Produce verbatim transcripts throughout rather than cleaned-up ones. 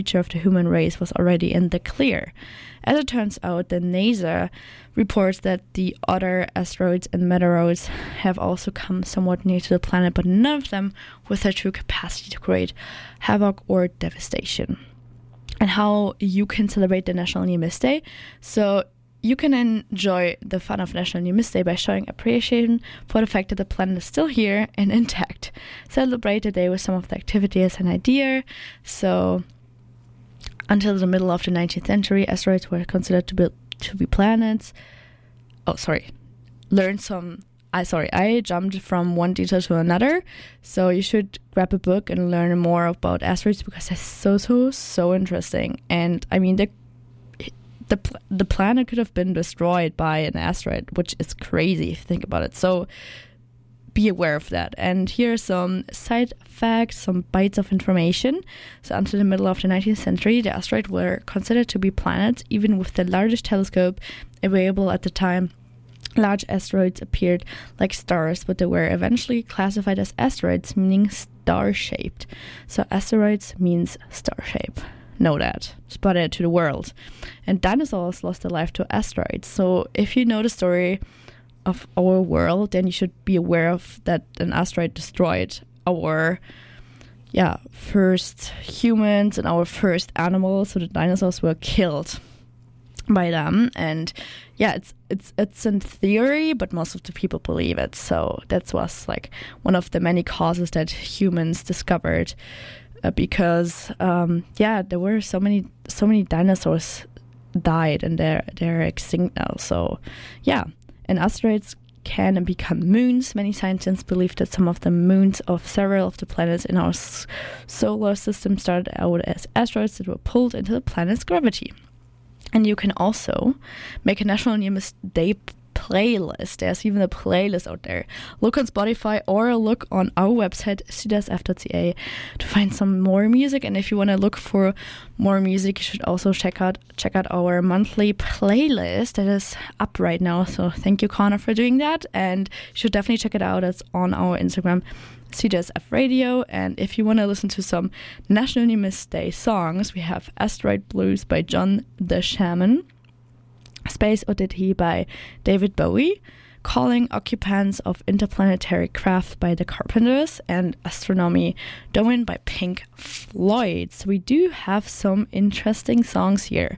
future of the human race was already in the clear. As it turns out, the NASA reports that the other asteroids and meteoroids have also come somewhat near to the planet, but none of them with a true capacity to create havoc or devastation. And how you can celebrate the National Near Miss Day. So you can enjoy the fun of National Near Miss Day by showing appreciation for the fact that the planet is still here and intact. Celebrate the day with some of the activities and idea. So until the middle of the nineteenth century, asteroids were considered to be to be planets. Oh, sorry. Learn some. I sorry. I jumped from one detail to another. So you should grab a book and learn more about asteroids because it's so so so interesting. And I mean the the the planet could have been destroyed by an asteroid, which is crazy if you think about it. So be aware of that. And here are some side facts, some bites of information. So until the middle of the nineteenth century, the asteroids were considered to be planets, even with the largest telescope available at the time. Large asteroids appeared like stars, but they were eventually classified as asteroids, meaning star-shaped. So asteroids means star-shape. Know that. Spread it to the world. And dinosaurs lost their life to asteroids. So if you know the story of our world, then you should be aware of that an asteroid destroyed our yeah first humans and our first animals. So the dinosaurs were killed by them. And yeah, it's it's it's in theory, but most of the people believe it. So that was like one of the many causes that humans discovered, uh, because um yeah there were so many so many dinosaurs died and they're they're extinct now. So yeah. And asteroids can become moons. Many scientists believe that some of the moons of several of the planets in our s- solar system started out as asteroids that were pulled into the planet's gravity. And you can also make a National Near Miss Day playlist. There's even a playlist out there. Look on Spotify or look on our website, südasf dot c a, to find some more music. And if you want to look for more music, you should also check out check out our monthly playlist that is up right now. So thank you, Connor, for doing that. And you should definitely check it out. It's on our Instagram, SüdasF Radio. And if you want to listen to some National Near Miss Day songs, we have Asteroid Blues by John the Shaman, Space Oddity by David Bowie, Calling Occupants of Interplanetary Craft by The Carpenters, and Astronomy Domine by Pink Floyd. So we do have some interesting songs here.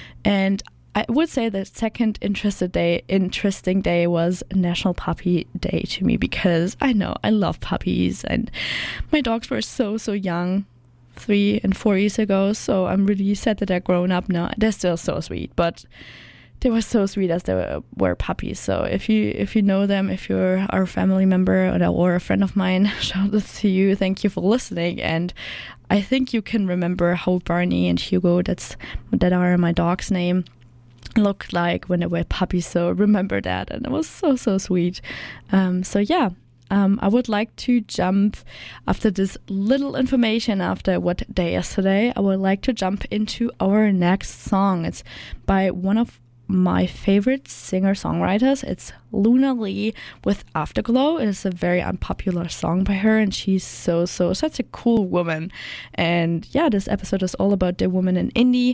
And I would say the second interested day, interesting day was National Puppy Day to me, because I know I love puppies and my dogs were so, so young three and four years ago. So I'm really sad that they're grown up now. They're still so sweet, but they were so sweet as they were, were puppies. So if you if you know them, if you're our family member or, or a friend of mine, shout out to you. Thank you for listening. And I think you can remember how Barney and Hugo, that's that are my dog's name, looked like when they were puppies. So remember that, and it was so so sweet. Um, so yeah. Um, I would like to jump, after this little information after what day is today, I would like to jump into our next song. It's by one of my favorite singer-songwriters. It's Luna Lee with Afterglow. It is a very unpopular song by her, and she's so, so, such a cool woman. And yeah, this episode is all about the woman in indie,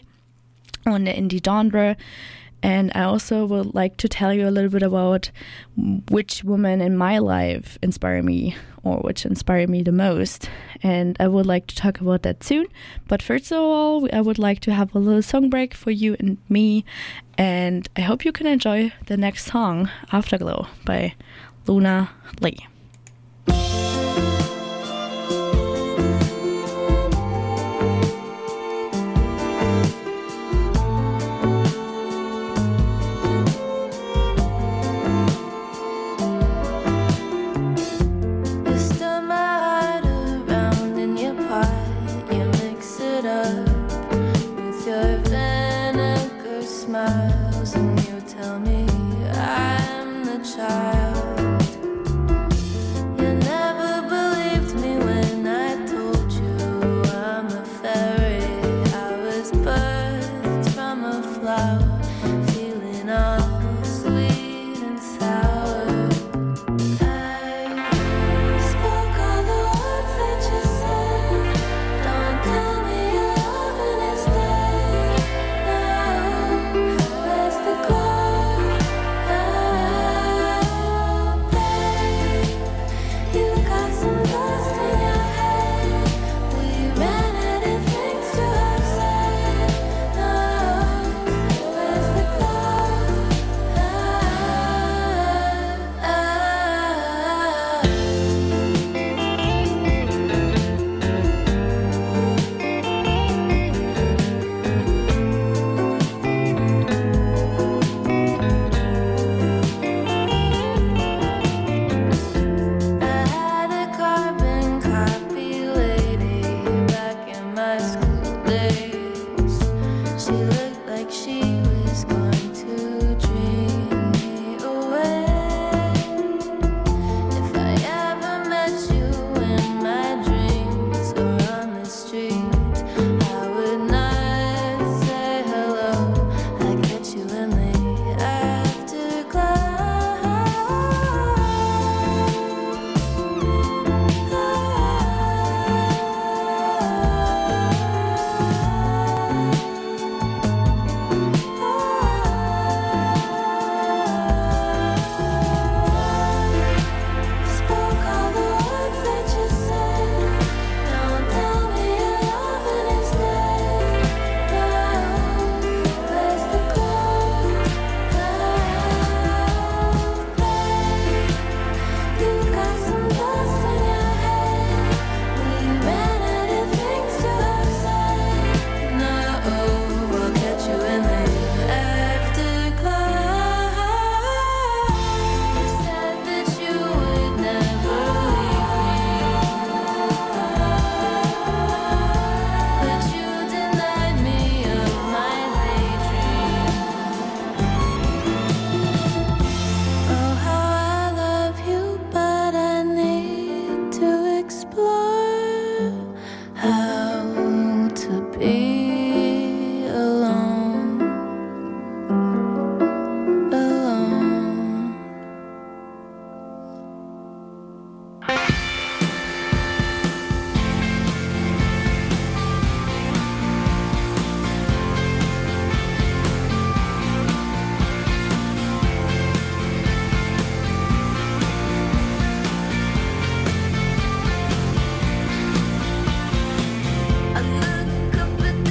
on the indie genre. And I also would like to tell you a little bit about which woman in my life inspired me, or which inspired me the most. And I would like to talk about that soon. But first of all, I would like to have a little song break for you and me. And I hope you can enjoy the next song, Afterglow by Luna Lee. Smiles and you tell me I'm the child. be alone, alone. I look up at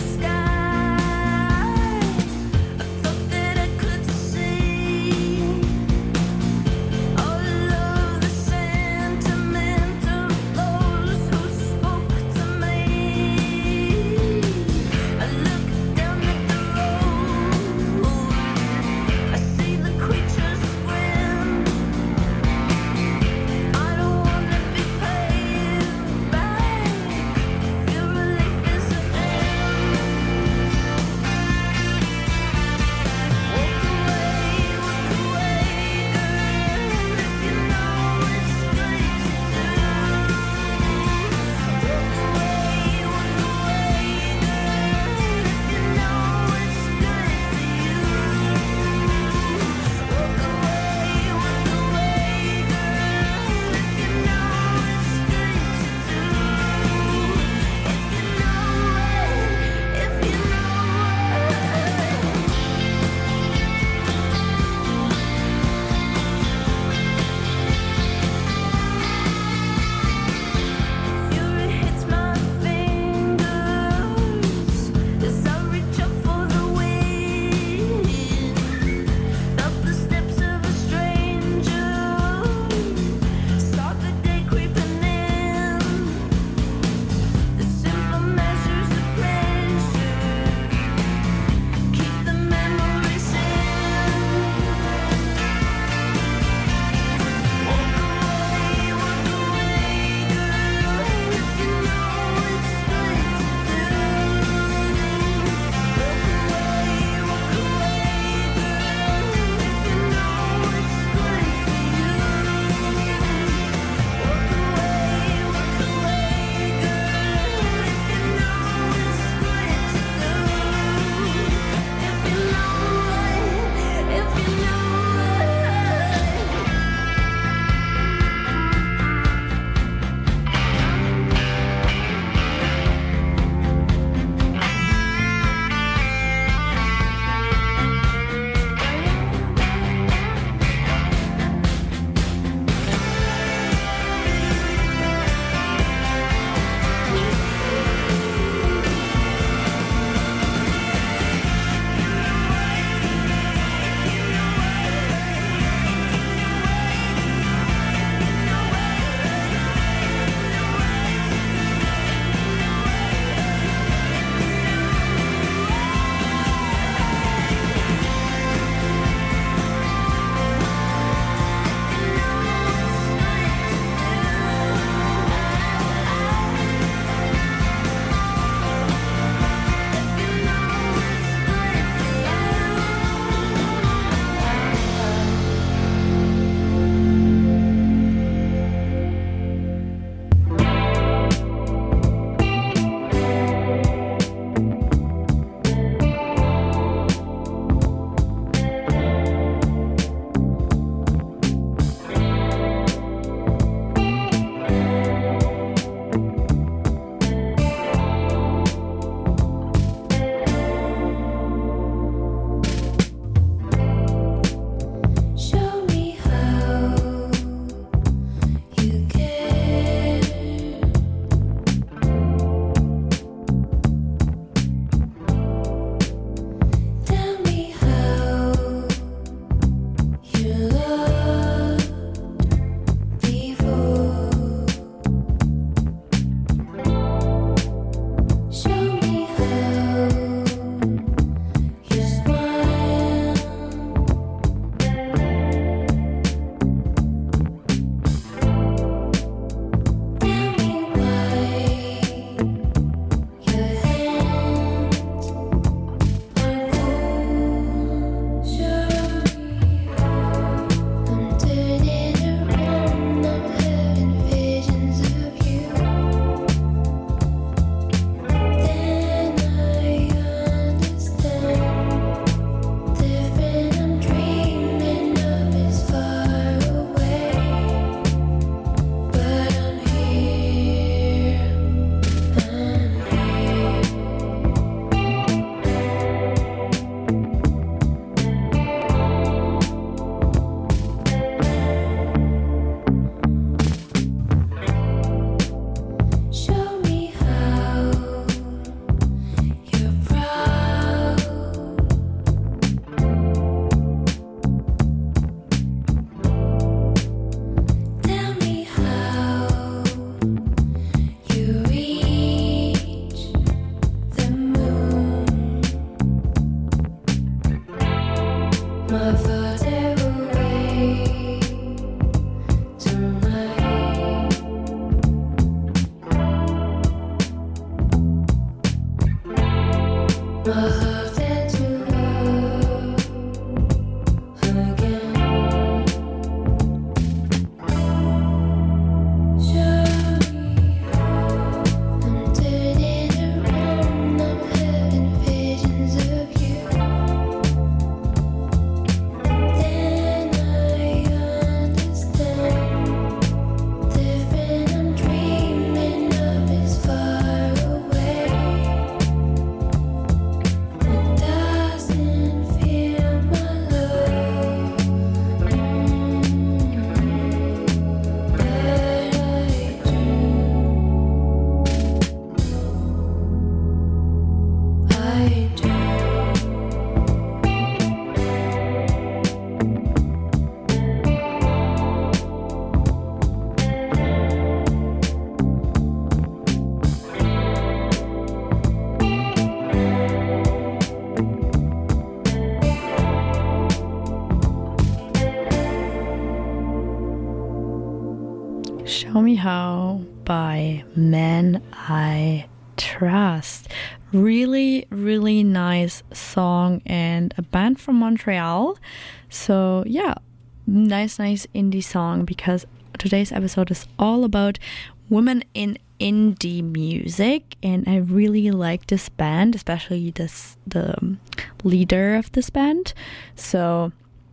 Show Me How by Men I Trust. Really, really nice song and a band from Montreal. So yeah, nice, nice indie song, because today's episode is all about women in indie music, and I really like this band, especially this the leader of this band. So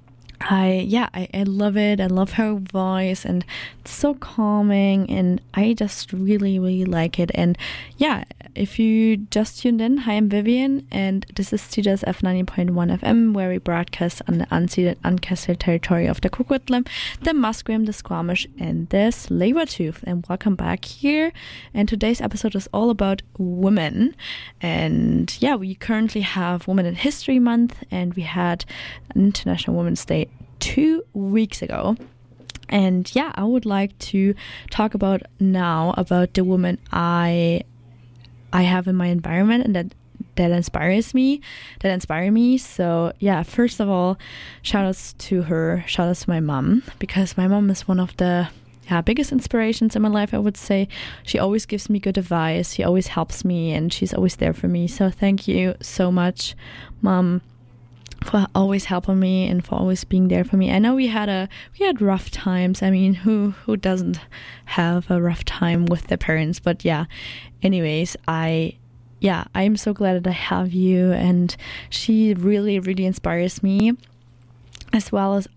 I yeah I, I love it. I love her voice, and it's so calming, and I just really really like it. And yeah, if you just tuned in, hi, I'm Vivian, and this is C J S F ninety point one F M, where we broadcast on the unceded, uncasted territory of the Coquitlam, the Musqueam, the Squamish, and the Tsleil-Waututh. And welcome back here. And today's episode is all about women. And yeah, we currently have Women in History Month, and we had International Women's Day two weeks ago. And yeah, I would like to talk about now about the woman I I have in my environment and that that inspires me, that inspire me. So yeah, first of all, shout outs to her, shout outs to my mom, because my mom is one of the yeah, biggest inspirations in my life, I would say. She always gives me good advice, she always helps me, and she's always there for me. So thank you so much, Mom, for always helping me and for always being there for me. I know we had a we had rough times. I mean, who who doesn't have a rough time with their parents? But yeah, anyways, I yeah, I'm so glad that I have you, and she really really inspires me, as well as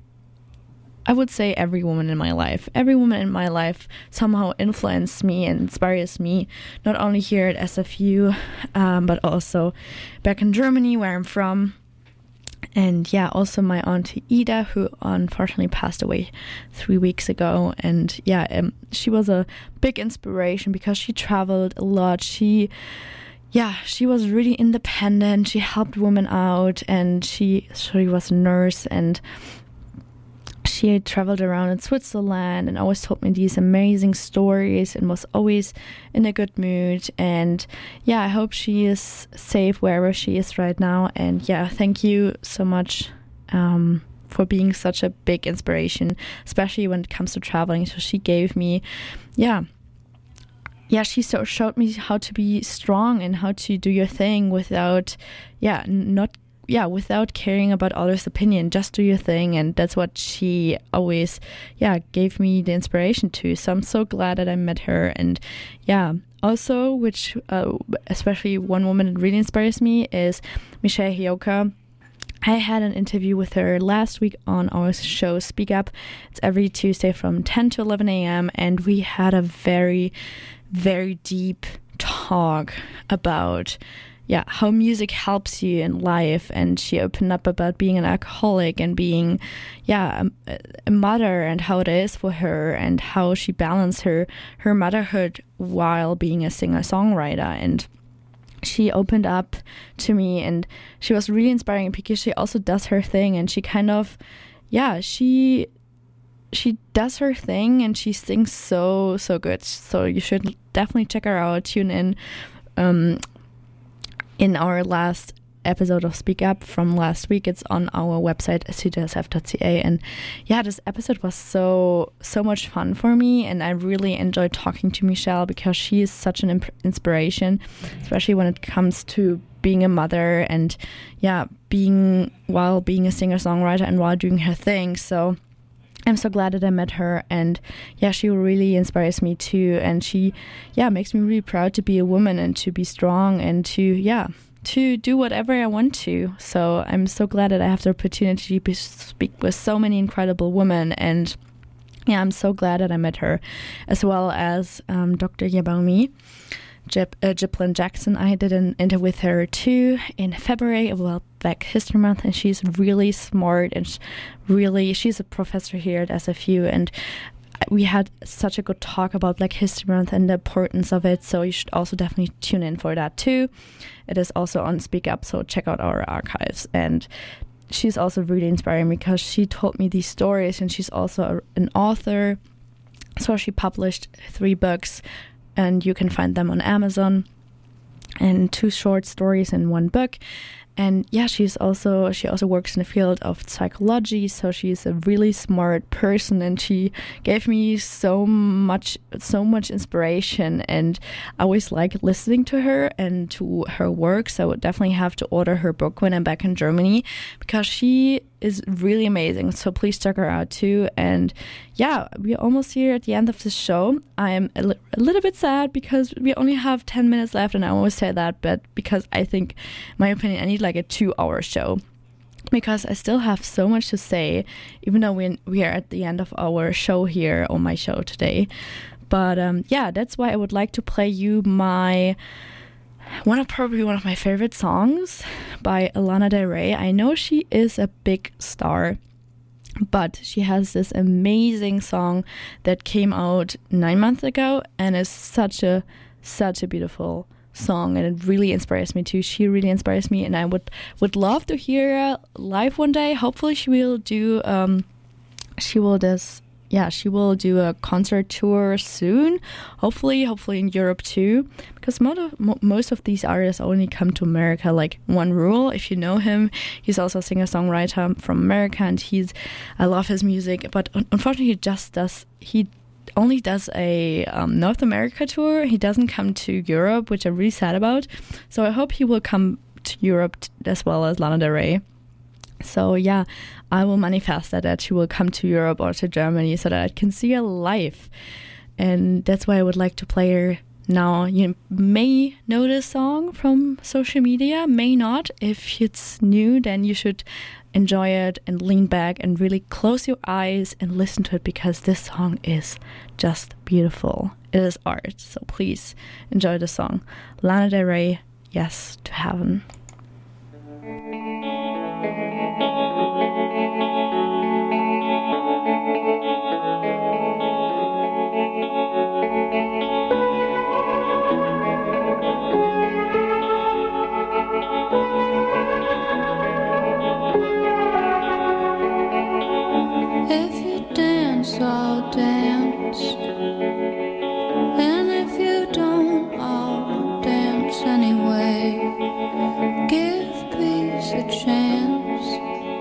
I would say every woman in my life. Every woman in my life somehow influenced me and inspires me, not only here at S F U, um, but also back in Germany, where I'm from. And yeah, also my auntie Ida, who unfortunately passed away three weeks ago. And yeah, um, she was a big inspiration because she traveled a lot. She, yeah, she was really independent. She helped women out, and she, she was a nurse, and she traveled around in Switzerland and always told me these amazing stories and was always in a good mood. And yeah, I hope she is safe wherever she is right now. And yeah, thank you so much um, for being such a big inspiration, especially when it comes to traveling. So she gave me, yeah, yeah, she so showed me how to be strong and how to do your thing without, yeah, not yeah, without caring about others' opinion. Just do your thing. And that's what she always, yeah, gave me the inspiration to. So I'm so glad that I met her. And yeah, also, which uh, especially one woman that really inspires me is Michelle Hioka. I had an interview with her last week on our show Speak Up. It's every Tuesday from ten to eleven a.m. And we had a very, very deep talk about yeah, how music helps you in life. And she opened up about being an alcoholic and being, yeah, a, a mother, and how it is for her, and how she balanced her, her motherhood while being a singer-songwriter. And she opened up to me, and she was really inspiring because she also does her thing, and she kind of, yeah, she she does her thing, and she sings so, so good. So you should definitely check her out, tune in. Um, In our last episode of Speak Up from last week, it's on our website, c j s f dot c a. And yeah, this episode was so, so much fun for me. And I really enjoyed talking to Michelle because she is such an imp- inspiration, especially when it comes to being a mother and yeah, being while being a singer-songwriter and while doing her thing. So I'm so glad that I met her, and yeah, she really inspires me too, and she yeah makes me really proud to be a woman and to be strong and to yeah to do whatever I want to. So I'm so glad that I have the opportunity to speak with so many incredible women, and yeah, I'm so glad that I met her, as well as um, Doctor Yabomi Jip, uh, Jiplin Jackson. I did an interview with her too in February about Black History Month, and she's really smart and really, she's a professor here at S F U, and we had such a good talk about Black History Month and the importance of it, so you should also definitely tune in for that too. It is also on Speak Up, so check out our archives. And she's also really inspiring because she told me these stories, and she's also a, an author, so she published three books, and you can find them on Amazon, and two short stories in one book. And yeah, she's also she also works in the field of psychology, so she's a really smart person, and she gave me so much so much inspiration, and I always like listening to her and to her work. So I would definitely have to order her book when I'm back in Germany, because she is really amazing. So please check her out too. And yeah, we're almost here at the end of the show. I'm a, li- a little bit sad because we only have ten minutes left, and I always say that, but because I think, in my opinion, I need like a two hour show, because I still have so much to say, even though we we are at the end of our show here on my show today. But um, yeah, that's why I would like to play you my one of probably one of my favorite songs by Lana Del Rey. I know she is a big star, but she has this amazing song that came out nine months ago, and is such a such a beautiful song, and it really inspires me too. She really inspires me, and I would would love to hear her live one day. Hopefully, she will do. Um, she will just. Yeah, she will do a concert tour soon. Hopefully, hopefully in Europe too, because most of, mo- most of these artists only come to America. Like One Rule, if you know him, he's also a singer-songwriter from America, and he's I love his music. But un- unfortunately, he just does he only does a um, North America tour. He doesn't come to Europe, which I'm really sad about. So I hope he will come to Europe t- as well as Lana Del Rey. So yeah, I will manifest that, that she will come to Europe or to Germany so that I can see her live. And that's why I would like to play her now. You may know this song from social media, may not. If it's new, then you should enjoy it and lean back and really close your eyes and listen to it, because this song is just beautiful. It is art. So please enjoy the song. Lana Del Rey, Yes to Heaven. If you dance, I'll dance. And if you don't, I'll dance anyway. Give peace a chance.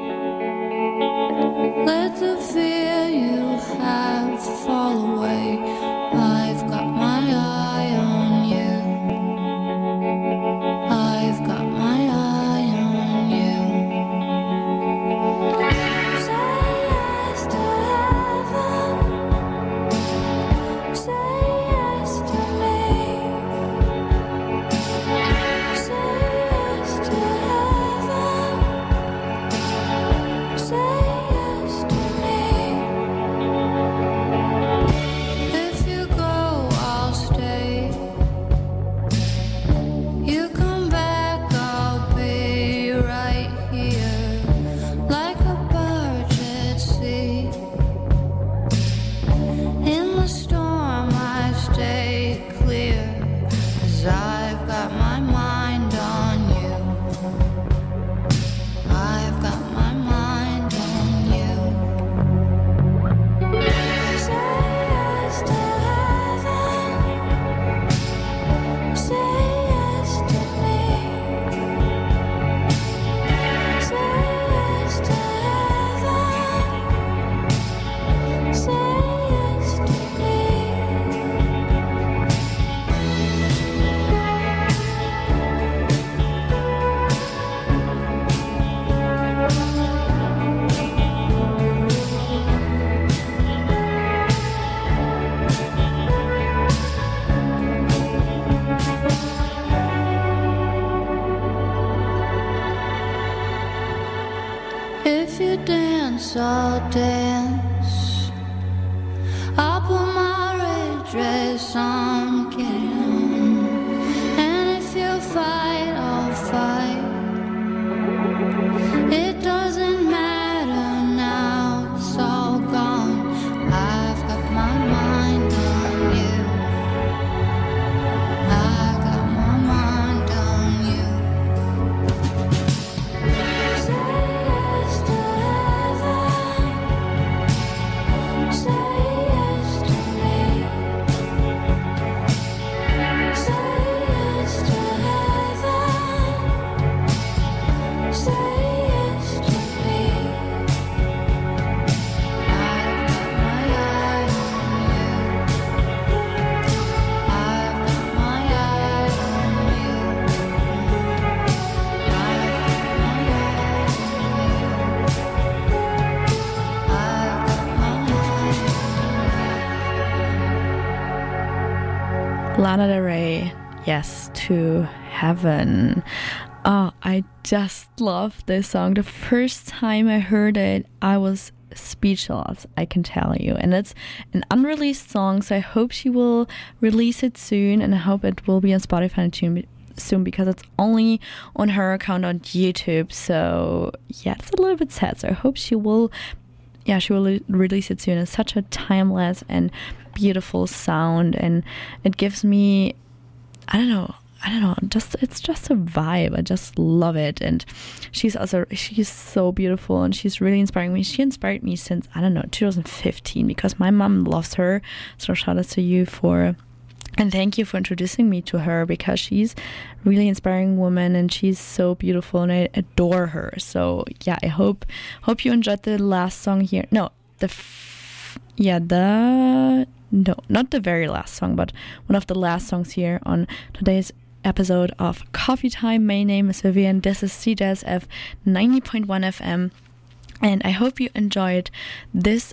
you dance, I'll dance. I'll put my red dress on, get it on. And if you fight, I'll fight. It doesn't matter now, it's all gone. I've got my mind on you. I got my mind on you. Say yes to heaven. Say yes to me. Say yes to heaven. Say yes to me. I've got my eye on you. I've got my eye on you. I've got my eye on you. I've got my eye on you. Lana Del Rey, Yes to Heaven. Oh, I just love this song. The first time I heard it, I was speechless, I can tell you. And it's an unreleased song, so I hope she will release it soon, and I hope it will be on Spotify and tune soon, because it's only on her account on YouTube. So yeah, it's a little bit sad. So I hope she will yeah, she will re- release it soon. It's such a timeless and beautiful sound, and it gives me, I don't know, I don't know, just it's just a vibe. I just love it. And she's also she's so beautiful, and she's really inspiring me. She inspired me since, I don't know, two thousand fifteen, because my mom loves her. So shout out to you for, and thank you for introducing me to her, because she's really inspiring woman, and she's so beautiful, and I adore her. So yeah, I hope hope you enjoyed the last song here. No, the f- yeah the no not the very last song, but one of the last songs here on today's episode of Coffee Time. My name is Vivian. This is C J S F ninety point one F M, and I hope you enjoyed this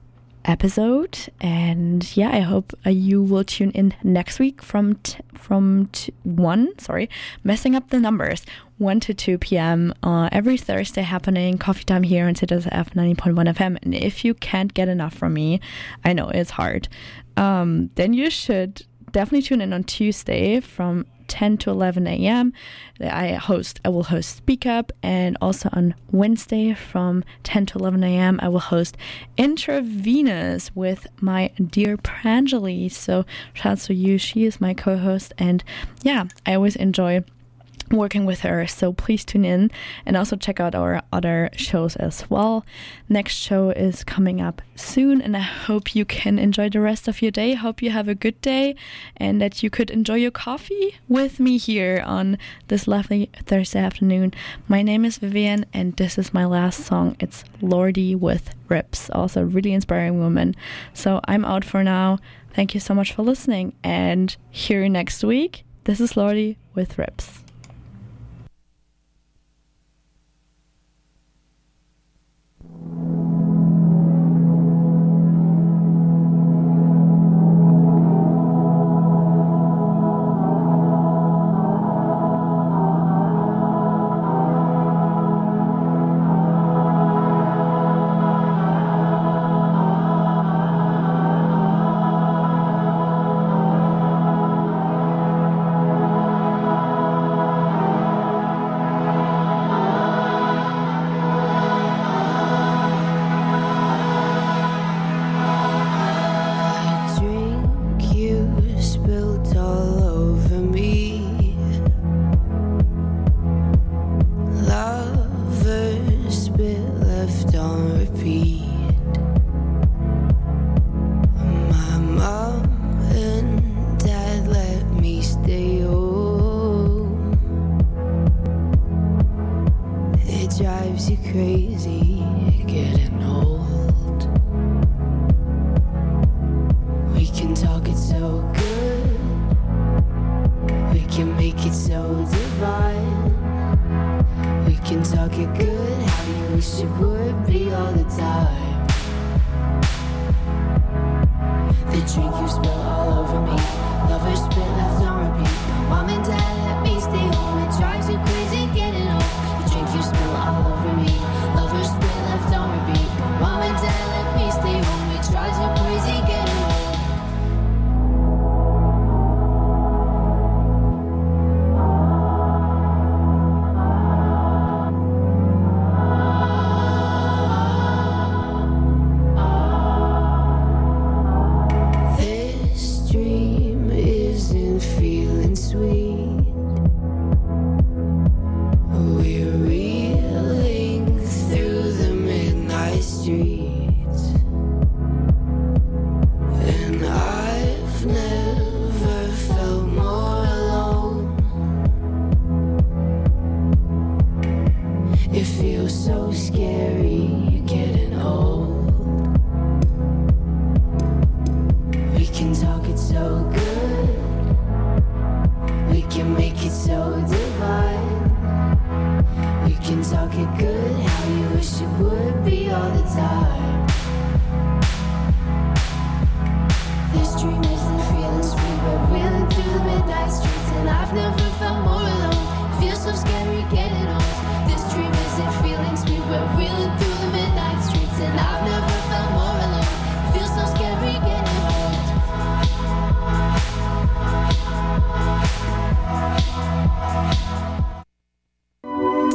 episode. And yeah, I hope uh, you will tune in next week from t- from t- one sorry messing up the numbers one to two p.m. uh, every Thursday, happening Coffee Time here on C J S F ninety point one F M. And if you can't get enough from me, I know it's hard, um, then you should definitely tune in on Tuesday from ten to eleven a.m. I host I will host Speak Up, and also on Wednesday from ten to eleven a.m. I will host Intravenous with my dear Pranjali. So shout out to you. She is my co-host, and yeah, I always enjoy working with her, so please tune in, and also check out our other shows as well. Next show is coming up soon, and I hope you can enjoy the rest of your day. Hope you have a good day, and that you could enjoy your coffee with me here on this lovely Thursday afternoon. My name is Vivian, and this is my last song. It's Lordi with Rips, also a really inspiring woman. So I'm out for now. Thank you so much for listening, and hear you next week. This is Lordi with Rips. drives you crazy, getting old. We can talk it so good, we can make it so divine. We can talk it good, how you wish it would be all the time. The drink you spill all over me, lovers spit left on repeat. Mom and dad let me stay home, it drives you crazy getting old. The drink you spill all over me, lovers spit left on so scary, you're getting old. We can talk it so good, we can make it so divine. We can talk it good, how you wish it would be all the time. This dream isn't feeling free, but reeling through the midnight streets, and I've never felt more alone. It feels so scary getting